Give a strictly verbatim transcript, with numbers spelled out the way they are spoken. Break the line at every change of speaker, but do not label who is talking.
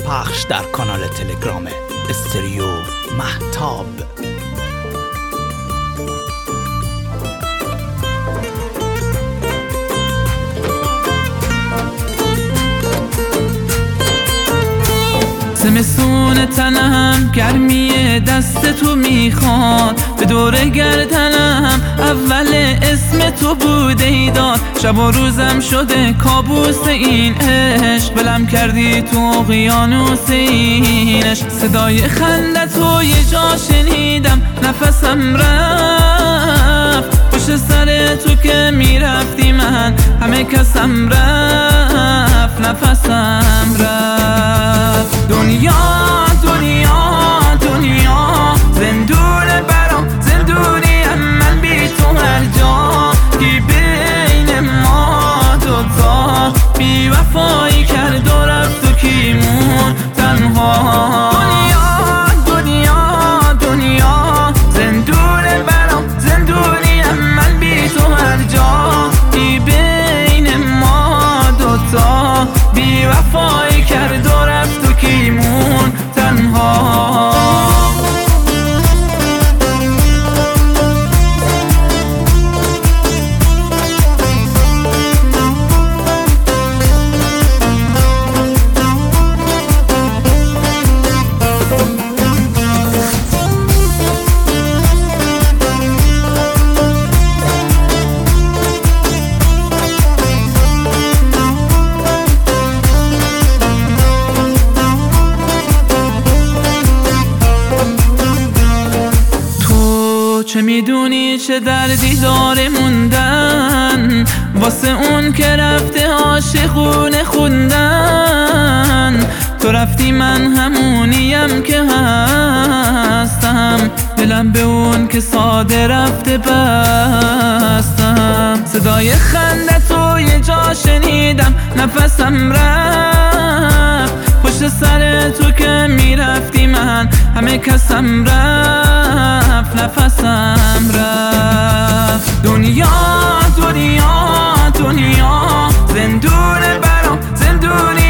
پخش در کانال تلگرام استریو مهتاب.
زمستون تنم گرمی دست تو میخواد، به دور گردنم اول اسم تو بوده ایداد. شب و روزم شده کابوس این عشق، بلم کردی تو اقیانوس اینش. صدای خنده تو یه جا شنیدم، نفسم رفت پشت سر تو که میرفتی، من همه کسم رفت، نفسم رفت. دنیا دنیا دنیا زندونه برام، زندونیم من بی تو هر جا که بین ما دوتا بی وفایی کرد و رفت و کیمون تنها. دنیا دنیا دنیا زندونه برام، زندونیم من بی تو هر جا که بین ما دوتا بی وفایی کرد و رفت و کیمون تنها. چه میدونی چه دردی داره موندن واسه اون که رفته عاشقونه خوندن. تو رفتی من همونیم که هستم، دلم به اون که ساده رفته بستم. صدای خنده تو یه جا شنیدم، نفسم رفت پشت سر تو که میرفتی، من همه کسم رفت، نفسم رفت. دنیا دنیا دنیا زندونه برام، زندونی